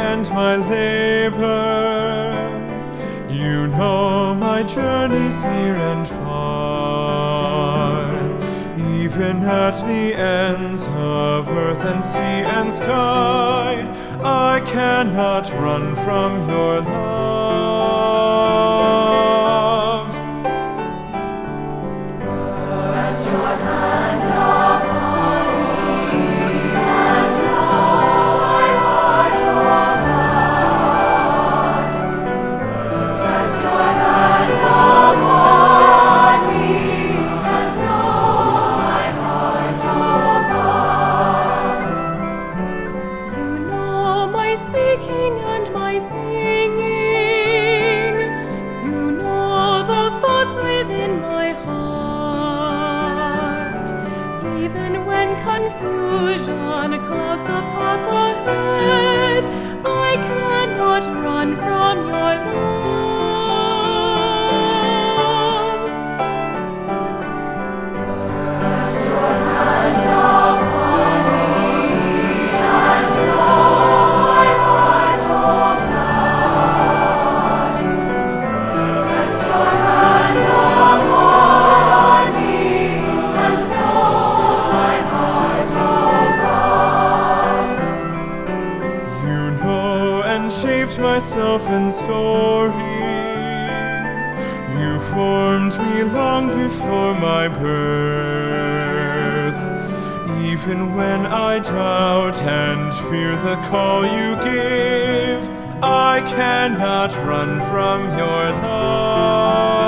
and my labor. You know my journeys near and far, even at the ends of earth and sea and sky. I cannot run from your love. Rest your hand upon me, and know my heart, O God. Rest your hand upon me, and know my heart, O God. You know my speaking and my singing. You know the thoughts within my heart. Even when confusion clouds the path ahead, I cannot run from your love. Rest your hand upon me, and know my heart, O God. Rest your hand upon me, and know my heart, O God. You know and shaped myself in story. You formed me long before my birth. Even when I doubt and fear the call you give, I cannot run from your love.